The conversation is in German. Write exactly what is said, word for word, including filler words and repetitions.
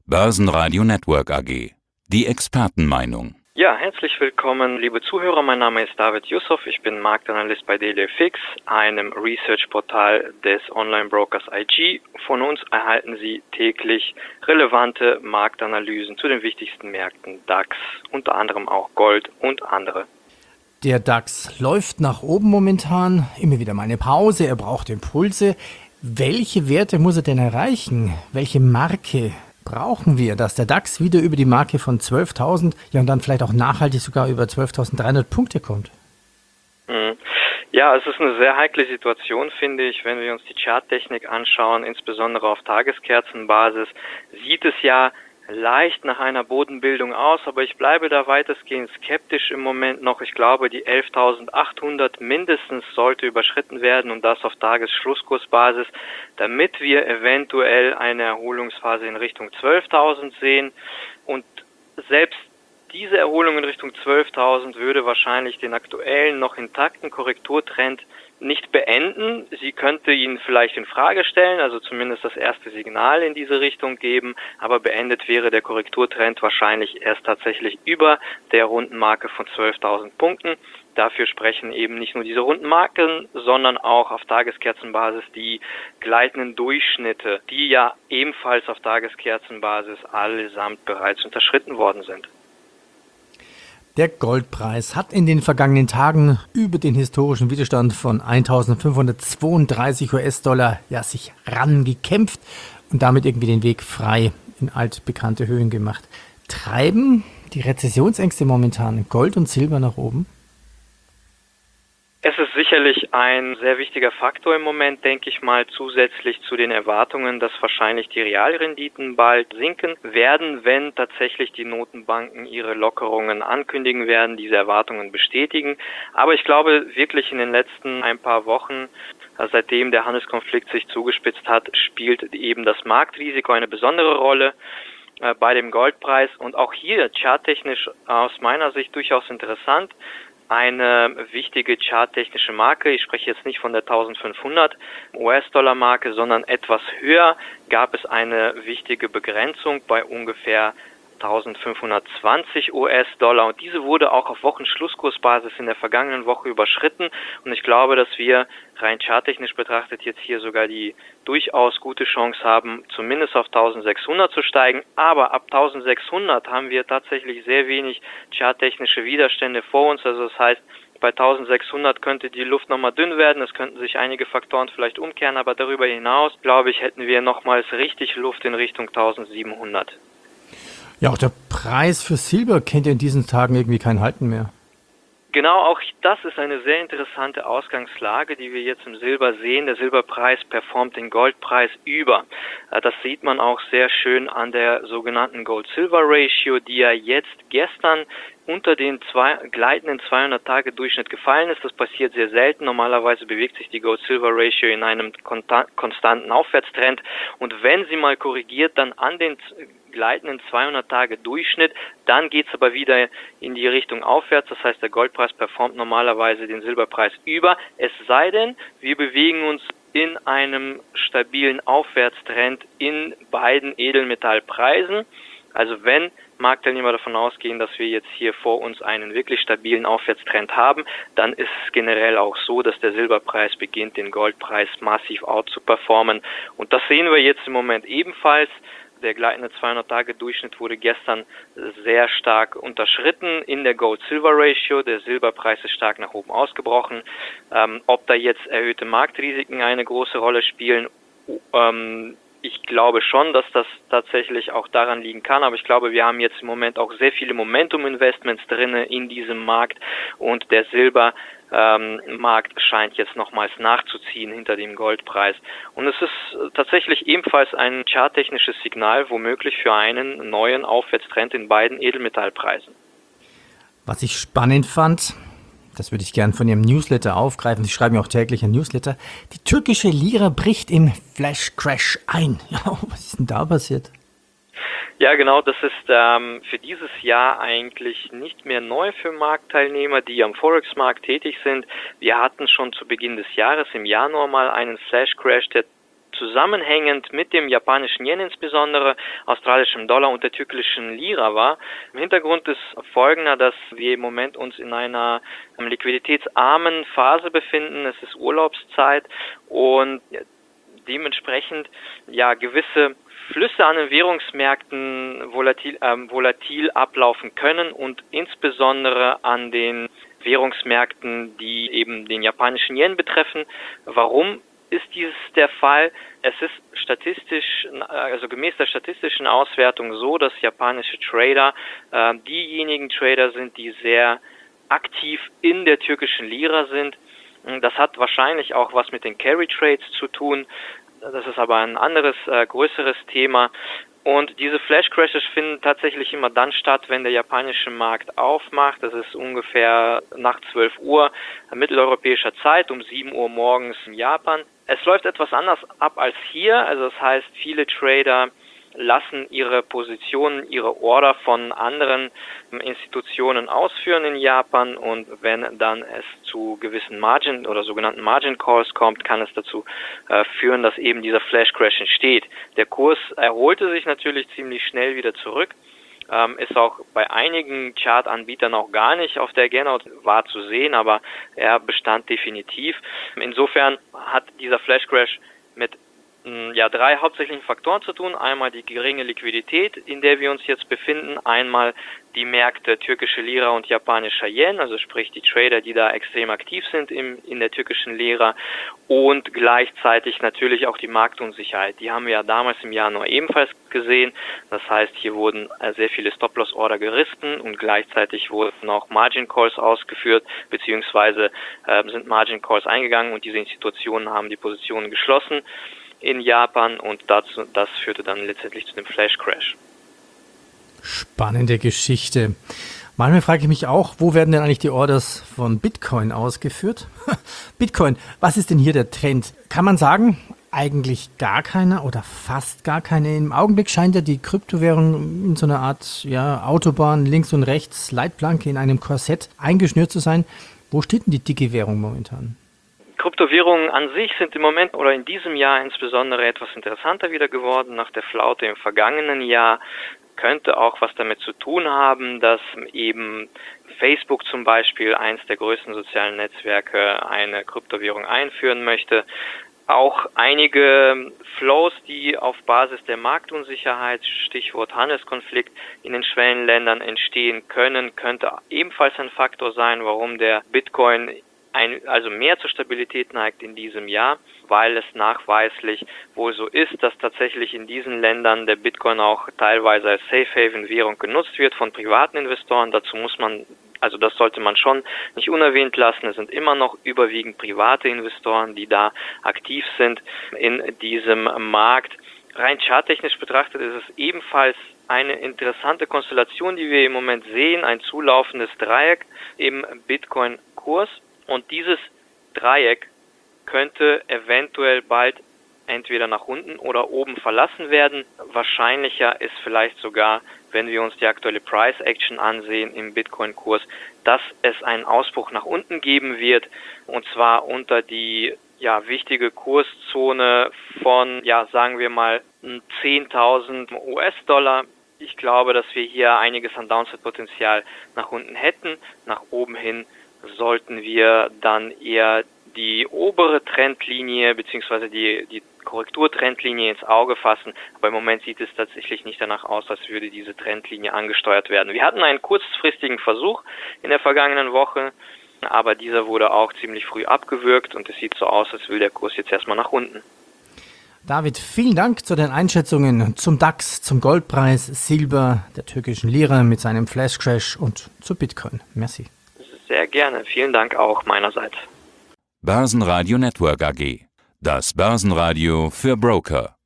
Börsenradio Network A G. Die Expertenmeinung. Ja, herzlich willkommen, liebe Zuhörer. Mein Name ist David Yusuf. Ich bin Marktanalyst bei DailyFX, einem Research-Portal des Online-Brokers I G. Von uns erhalten Sie täglich relevante Marktanalysen zu den wichtigsten Märkten, DAX, unter anderem auch Gold und andere. Der DAX läuft nach oben momentan, immer wieder mal eine Pause, er braucht Impulse. Welche Werte muss er denn erreichen? Welche Marke brauchen wir, dass der DAX wieder über die Marke von zwölftausend, ja und dann vielleicht auch nachhaltig sogar über zwölftausenddreihundert Punkte kommt? Ja, es ist eine sehr heikle Situation, finde ich, wenn wir uns die Charttechnik anschauen, insbesondere auf Tageskerzenbasis, sieht es ja leicht nach einer Bodenbildung aus, aber ich bleibe da weitestgehend skeptisch im Moment noch. Ich glaube, die elftausendachthundert mindestens sollte überschritten werden und das auf Tagesschlusskursbasis, damit wir eventuell eine Erholungsphase in Richtung zwölftausend sehen. Und selbst diese Erholung in Richtung zwölftausend würde wahrscheinlich den aktuellen, noch intakten Korrekturtrend nicht beenden. Sie könnte ihn vielleicht in Frage stellen, also zumindest das erste Signal in diese Richtung geben, aber beendet wäre der Korrekturtrend wahrscheinlich erst tatsächlich über der runden Marke von zwölftausend Punkten. Dafür sprechen eben nicht nur diese runden Marken, sondern auch auf Tageskerzenbasis die gleitenden Durchschnitte, die ja ebenfalls auf Tageskerzenbasis allesamt bereits unterschritten worden sind. Der Goldpreis hat in den vergangenen Tagen über den historischen Widerstand von eintausendfünfhundertzweiunddreißig US-Dollar ja, sich rangekämpft und damit irgendwie den Weg frei in altbekannte Höhen gemacht. Treiben die Rezessionsängste momentan Gold und Silber nach oben? Es ist sicherlich ein sehr wichtiger Faktor im Moment, denke ich mal, zusätzlich zu den Erwartungen, dass wahrscheinlich die Realrenditen bald sinken werden, wenn tatsächlich die Notenbanken ihre Lockerungen ankündigen werden, diese Erwartungen bestätigen. Aber ich glaube wirklich in den letzten ein paar Wochen, seitdem der Handelskonflikt sich zugespitzt hat, spielt eben das Marktrisiko eine besondere Rolle bei dem Goldpreis und auch hier charttechnisch aus meiner Sicht durchaus interessant. Eine wichtige charttechnische Marke, ich spreche jetzt nicht von der eintausendfünfhundert US-Dollar-Marke, sondern etwas höher, gab es eine wichtige Begrenzung bei ungefähr eintausendfünfhundertzwanzig US-Dollar und diese wurde auch auf Wochenschlusskursbasis in der vergangenen Woche überschritten und ich glaube, dass wir rein charttechnisch betrachtet jetzt hier sogar die durchaus gute Chance haben, zumindest auf eintausendsechshundert zu steigen, aber ab eintausendsechshundert haben wir tatsächlich sehr wenig charttechnische Widerstände vor uns, also das heißt, bei eintausendsechshundert könnte die Luft nochmal dünn werden, es könnten sich einige Faktoren vielleicht umkehren, aber darüber hinaus, glaube ich, hätten wir nochmals richtig Luft in Richtung eintausendsiebenhundert. Ja, auch der Preis für Silber kennt ja in diesen Tagen irgendwie kein Halten mehr. Genau, auch das ist eine sehr interessante Ausgangslage, die wir jetzt im Silber sehen. Der Silberpreis performt den Goldpreis über. Das sieht man auch sehr schön an der sogenannten Gold-Silver-Ratio, die ja jetzt gestern unter den zwei, gleitenden zweihundert-Tage-Durchschnitt gefallen ist. Das passiert sehr selten. Normalerweise bewegt sich die Gold-Silver-Ratio in einem konstanten Aufwärtstrend. Und wenn sie mal korrigiert, dann an den gleitenden zweihundert-Tage-Durchschnitt, dann geht es aber wieder in die Richtung aufwärts, das heißt der Goldpreis performt normalerweise den Silberpreis über, es sei denn, wir bewegen uns in einem stabilen Aufwärtstrend in beiden Edelmetallpreisen, also wenn Marktteilnehmer davon ausgehen, dass wir jetzt hier vor uns einen wirklich stabilen Aufwärtstrend haben, dann ist es generell auch so, dass der Silberpreis beginnt, den Goldpreis massiv out zu performen und das sehen wir jetzt im Moment ebenfalls. Der gleitende zweihundert-Tage-Durchschnitt wurde gestern sehr stark unterschritten in der Gold-Silver-Ratio. Der Silberpreis ist stark nach oben ausgebrochen. Ähm, ob da jetzt erhöhte Marktrisiken eine große Rolle spielen, ähm, ich glaube schon, dass das tatsächlich auch daran liegen kann, aber ich glaube, wir haben jetzt im Moment auch sehr viele Momentum-Investments drinne in diesem Markt und der Silber Ähm, Markt scheint jetzt nochmals nachzuziehen hinter dem Goldpreis. Und es ist tatsächlich ebenfalls ein charttechnisches Signal, womöglich für einen neuen Aufwärtstrend in beiden Edelmetallpreisen. Was ich spannend fand, das würde ich gern von Ihrem Newsletter aufgreifen, Sie schreiben ja auch täglich ein Newsletter, die türkische Lira bricht im Flash-Crash ein. Ja, was ist denn da passiert? Ja, genau, das ist ähm, für dieses Jahr eigentlich nicht mehr neu für Marktteilnehmer, die am Forex-Markt tätig sind. Wir hatten schon zu Beginn des Jahres im Januar mal einen Flash-Crash, der zusammenhängend mit dem japanischen Yen insbesondere, australischem Dollar und der türkischen Lira war. Im Hintergrund ist folgender, dass wir im Moment uns in einer liquiditätsarmen Phase befinden. Es ist Urlaubszeit und dementsprechend ja gewisse Flüsse an den Währungsmärkten volatil, äh, volatil ablaufen können und insbesondere an den Währungsmärkten, die eben den japanischen Yen betreffen. Warum ist dies der Fall? Es ist statistisch, also gemäß der statistischen Auswertung so, dass japanische Trader äh, diejenigen Trader sind, die sehr aktiv in der türkischen Lira sind. Das hat wahrscheinlich auch was mit den Carry Trades zu tun. Das ist aber ein anderes, äh, größeres Thema. Und diese Flash Crashes finden tatsächlich immer dann statt, wenn der japanische Markt aufmacht. Das ist ungefähr nach zwölf Uhr mitteleuropäischer Zeit, um sieben Uhr morgens in Japan. Es läuft etwas anders ab als hier. Also das heißt, viele Trader lassen ihre Positionen, ihre Order von anderen Institutionen ausführen in Japan, und wenn dann es zu gewissen Margin oder sogenannten Margin Calls kommt, kann es dazu äh, führen, dass eben dieser Flash Crash entsteht. Der Kurs erholte sich natürlich ziemlich schnell wieder zurück, ähm, ist auch bei einigen Chart-Anbietern auch gar nicht auf der Agenda war zu sehen, aber er bestand definitiv. Insofern hat dieser Flash Crash mit ja, drei hauptsächlichen Faktoren zu tun. Einmal die geringe Liquidität, in der wir uns jetzt befinden. Einmal die Märkte türkische Lira und japanischer Yen, also sprich die Trader, die da extrem aktiv sind im, in der türkischen Lira. Und gleichzeitig natürlich auch die Marktunsicherheit. Die haben wir ja damals im Januar ebenfalls gesehen. Das heißt, hier wurden sehr viele Stop-Loss-Order gerissen und gleichzeitig wurden auch Margin Calls ausgeführt, beziehungsweise äh, sind Margin Calls eingegangen und diese Institutionen haben die Positionen geschlossen in Japan, und dazu, das führte dann letztendlich zu dem Flash Crash. Spannende Geschichte. Manchmal frage ich mich auch, wo werden denn eigentlich die Orders von Bitcoin ausgeführt? Bitcoin, was ist denn hier der Trend? Kann man sagen, eigentlich gar keiner oder fast gar keine? Im Augenblick scheint ja die Kryptowährung in so einer Art ja, Autobahn links und rechts, Leitplanke in einem Korsett eingeschnürt zu sein. Wo steht denn die dicke Währung momentan? Kryptowährungen an sich sind im Moment oder in diesem Jahr insbesondere etwas interessanter wieder geworden. Nach der Flaute im vergangenen Jahr könnte auch was damit zu tun haben, dass eben Facebook zum Beispiel, eins der größten sozialen Netzwerke, eine Kryptowährung einführen möchte. Auch einige Flows, die auf Basis der Marktunsicherheit, Stichwort Handelskonflikt, in den Schwellenländern entstehen können, könnte ebenfalls ein Faktor sein, warum der Bitcoin Ein, also mehr zur Stabilität neigt in diesem Jahr, weil es nachweislich wohl so ist, dass tatsächlich in diesen Ländern der Bitcoin auch teilweise als Safe-Haven-Währung genutzt wird von privaten Investoren. Dazu muss man, also das sollte man schon nicht unerwähnt lassen. Es sind immer noch überwiegend private Investoren, die da aktiv sind in diesem Markt. Rein charttechnisch betrachtet ist es ebenfalls eine interessante Konstellation, die wir im Moment sehen, ein zulaufendes Dreieck im Bitcoin-Kurs. Und dieses Dreieck könnte eventuell bald entweder nach unten oder oben verlassen werden. Wahrscheinlicher ist vielleicht sogar, wenn wir uns die aktuelle Price Action ansehen im Bitcoin-Kurs, dass es einen Ausbruch nach unten geben wird, und zwar unter die ja wichtige Kurszone von, ja sagen wir mal, zehntausend U S-Dollar. Ich glaube, dass wir hier einiges an Downside-Potenzial nach unten hätten. Nach oben hin sollten wir dann eher die obere Trendlinie bzw. die, die Korrekturtrendlinie ins Auge fassen. Aber im Moment sieht es tatsächlich nicht danach aus, als würde diese Trendlinie angesteuert werden. Wir hatten einen kurzfristigen Versuch in der vergangenen Woche, aber dieser wurde auch ziemlich früh abgewürgt und es sieht so aus, als will der Kurs jetzt erstmal nach unten. David, vielen Dank zu den Einschätzungen zum DAX, zum Goldpreis, Silber, der türkischen Lira mit seinem Flash Crash und zu Bitcoin. Merci. Sehr gerne. Vielen Dank auch meinerseits. Börsenradio Network A G. Das Börsenradio für Broker.